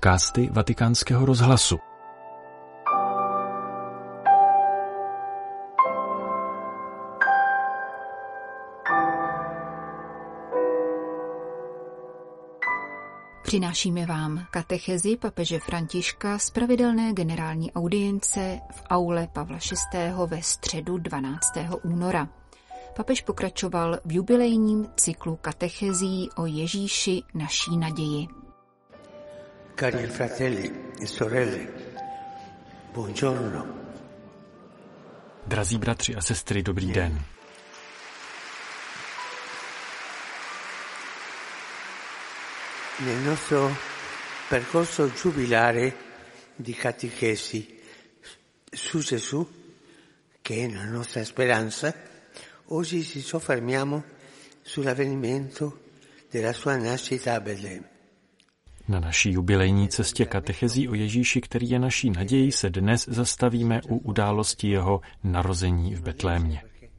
podcasty Vatikánského rozhlasu. Přinášíme vám katechezi papeže Františka z pravidelné generální audience v aule Pavla VI. Ve středu 12. února. Papež pokračoval v jubilejním cyklu katechezí o Ježíši naší naději. Cari fratelli e sorelle, buongiorno. Drazí bratři a sestry, dobrý den. Nel nostro percorso giubilare di catechesi su Gesù, che è la nostra speranza, oggi ci soffermiamo sull'avvenimento della sua nascita a Betlemme. Na naší jubilejní cestě katechezí o Ježíši, který je naší nadějí, se dnes zastavíme u události jeho narození v Betlémě.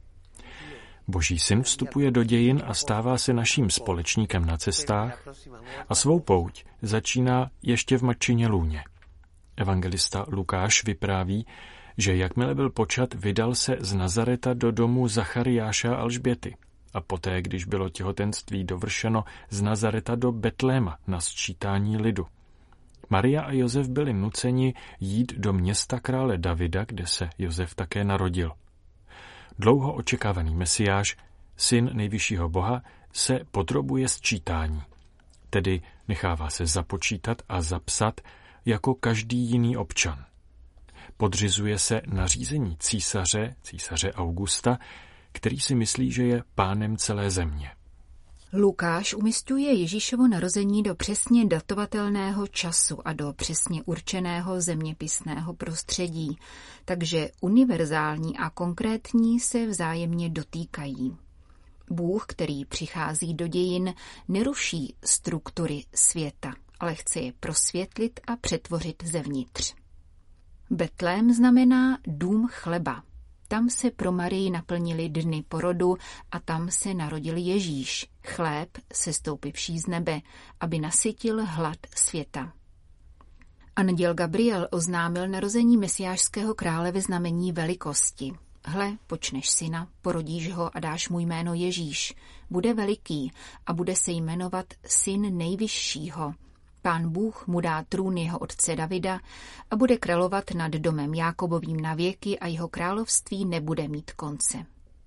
Boží syn vstupuje do dějin a stává se naším společníkem na cestách a svou pouť začíná ještě v matčině lůně. Evangelista Lukáš vypráví, že jakmile byl počat, vydal se z Nazareta do domu Zachariáša a Alžběty a poté, když bylo těhotenství dovršeno, z Nazareta do Betléma na sčítání lidu. Maria a Josef byli nuceni jít do města krále Davida, kde se Josef také narodil. Dlouho očekávaný Mesiáš, syn nejvyššího Boha, se podrobuje sčítání, tedy nechává se započítat a zapsat jako každý jiný občan. Podřizuje se nařízení císaře Augusta, který si myslí, že je pánem celé země. Lukáš umisťuje Ježíšovo narození do přesně datovatelného času a do přesně určeného zeměpisného prostředí, takže univerzální a konkrétní se vzájemně dotýkají. Bůh, který přichází do dějin, neruší struktury světa, ale chce je prosvětlit a přetvořit zevnitř. Betlém znamená dům chleba. Tam se pro Marii naplnily dny porodu a tam se narodil Ježíš, chléb sestoupivší z nebe, aby nasytil hlad světa. Anděl Gabriel oznámil narození mesiášského krále ve znamení velikosti. Hle, počneš syna, porodíš ho a dáš mu jméno Ježíš. Bude veliký a bude se jmenovat Syn nejvyššího. Pán Bůh mu dá trůn jeho otce Davida a bude královat nad domem Jákobovým na věky a jeho království nebude mít konce.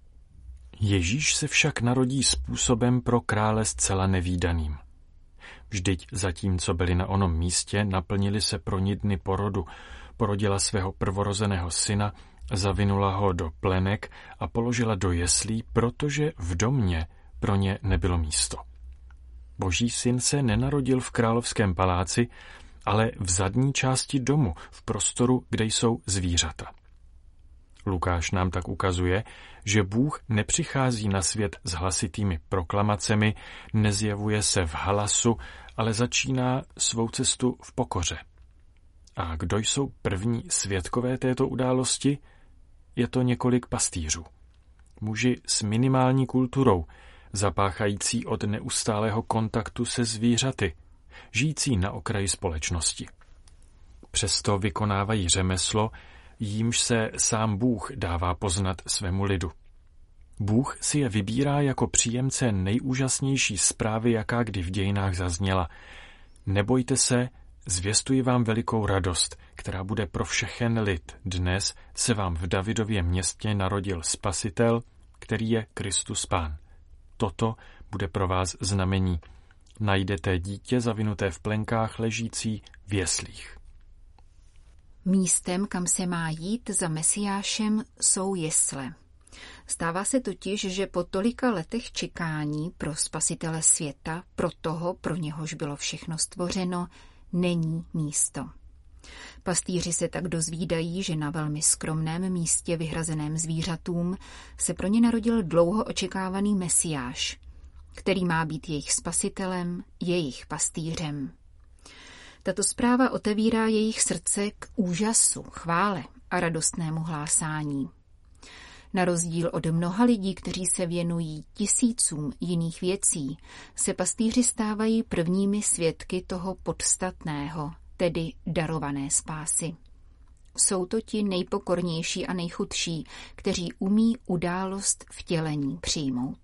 Ježíš se však narodí způsobem pro krále zcela nevídaným. Vždyť zatímco byli na onom místě, naplnili se pro ní dny porodu, porodila svého prvorozeného syna, zavinula ho do plenek a položila do jeslí, protože v domě pro ně nebylo místo. Boží syn se nenarodil v královském paláci, ale v zadní části domu, v prostoru, kde jsou zvířata. Lukáš nám tak ukazuje, že Bůh nepřichází na svět s hlasitými proklamacemi, nezjevuje se v halasu, ale začíná svou cestu v pokoře. A kdo jsou první svědkové této události? Je to několik pastýřů. Muži s minimální kulturou, zapáchající od neustálého kontaktu se zvířaty, žijící na okraji společnosti. Přesto vykonávají řemeslo, jímž se sám Bůh dává poznat svému lidu. Bůh si je vybírá jako příjemce nejúžasnější zprávy, jaká kdy v dějinách zazněla. Nebojte se, zvěstuji vám velikou radost, která bude pro všechen lid. Dnes se vám v Davidově městě narodil Spasitel, který je Kristus Pán. Toto bude pro vás znamení. Najdete dítě zavinuté v plenkách ležící v jeslích. Místem, kam se má jít za Mesiášem, jsou jesle. Stává se totiž, že po tolika letech čekání pro Spasitele světa, pro toho, pro něhož bylo všechno stvořeno, není místo. Pastýři se tak dozvídají, že na velmi skromném místě vyhrazeném zvířatům se pro ně narodil dlouho očekávaný Mesiáš, který má být jejich spasitelem, jejich pastýřem. Tato zpráva otevírá jejich srdce k úžasu, chvále a radostnému hlásání. Na rozdíl od mnoha lidí, kteří se věnují tisícům jiných věcí, se pastýři stávají prvními svědky toho podstatného, tedy darované spásy. Jsou to ti nejpokornější a nejchudší, kteří umí událost vtělení přijmout.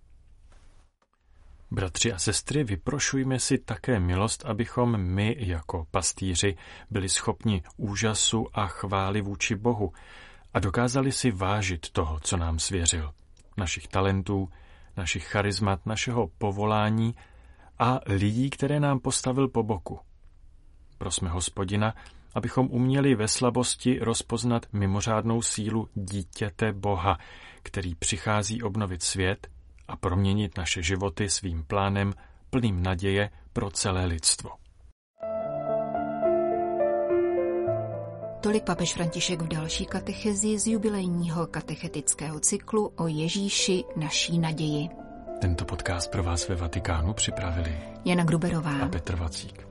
Bratři a sestry, vyprošujme si také milost, abychom my jako pastýři byli schopni úžasu a chvály vůči Bohu a dokázali si vážit toho, co nám svěřil, našich talentů, našich charizmat, našeho povolání a lidí, které nám postavil po boku. Prosme Hospodina, abychom uměli ve slabosti rozpoznat mimořádnou sílu dítěte Boha, který přichází obnovit svět a proměnit naše životy svým plánem plným naděje pro celé lidstvo. Tolik papež František v další katechezi z jubilejního katechetického cyklu o Ježíši naší naději. Tento podcast pro vás ve Vatikánu připravili Jana Gruberová a Petr Vacík.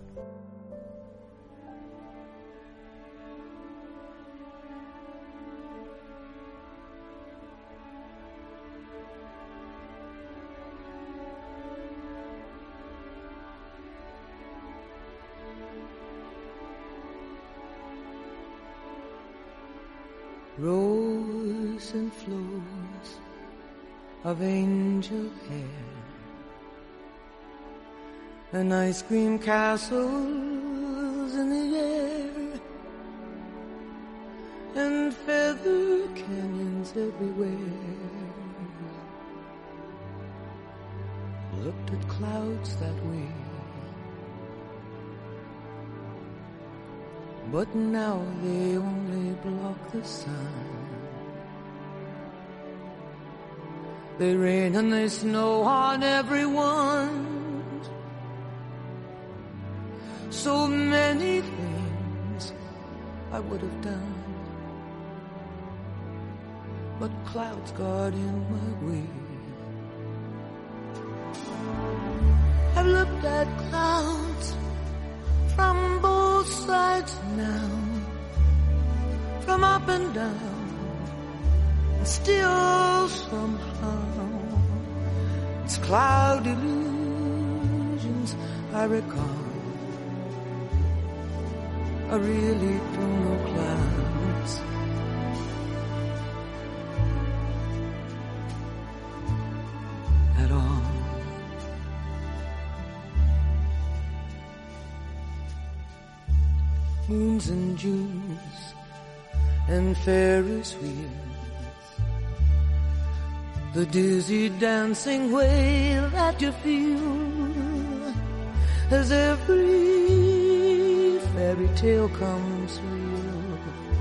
Rows and flows of angel hair and ice cream castles in the air and feather canyons everywhere. Looked at clouds that way, but now they only block the sun. They rain and they snow on everyone. So many things I would have done, but clouds got in my way. I've looked at clouds from both sides now, from up and down, and still somehow it's cloud illusions I recall. I really don't know clouds. At all. Moons and Junes and Ferris wheels, the dizzy dancing way that you feel as every fairy tale comes real.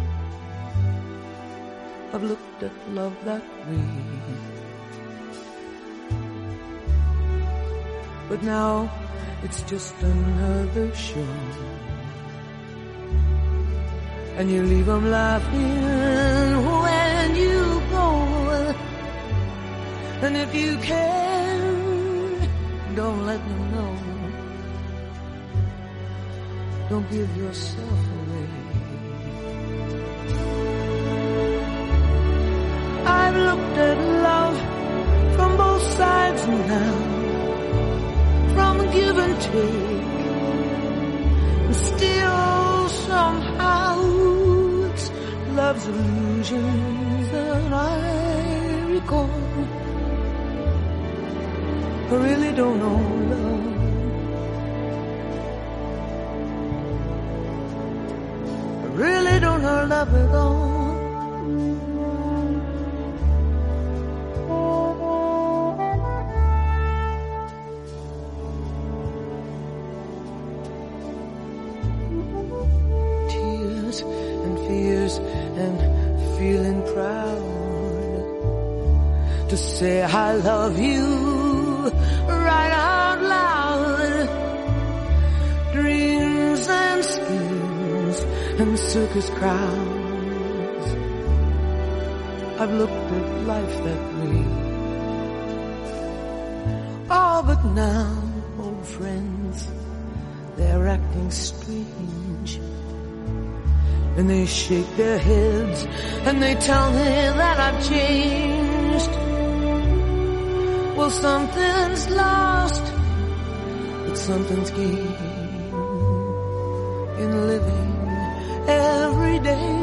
I've looked at love that way, but now it's just another show. And you leave them laughing when you go. And if you can, don't let them know. Don't give yourself away. I've looked at love from both sides now, from give and take, and still somehow it's love's illusions that I recall. I really don't know love. I really don't know love at all. Tears and fears and feeling proud to say I love you right out loud. Dreams and schemes and circus crowds. I've looked at life that way. Oh, but now, old friends, they're acting strange. And they shake their heads and they tell me that I've changed. Well, something's lost, but something's gained. in living every day.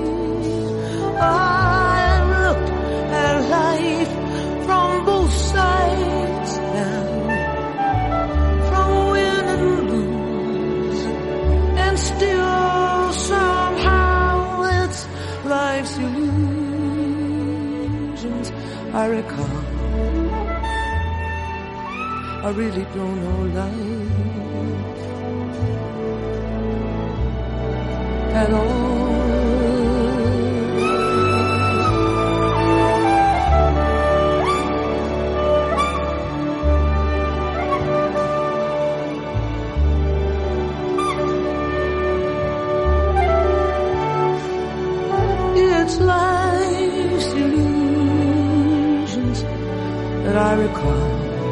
I've looked at life from both sides now, from win and lose, and still somehow it's life's illusions I recall. I really don't know life at all. It's life's illusions that I recall.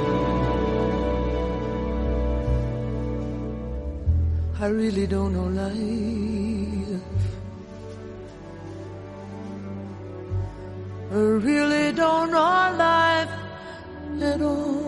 I really don't know life. I really don't know life at all.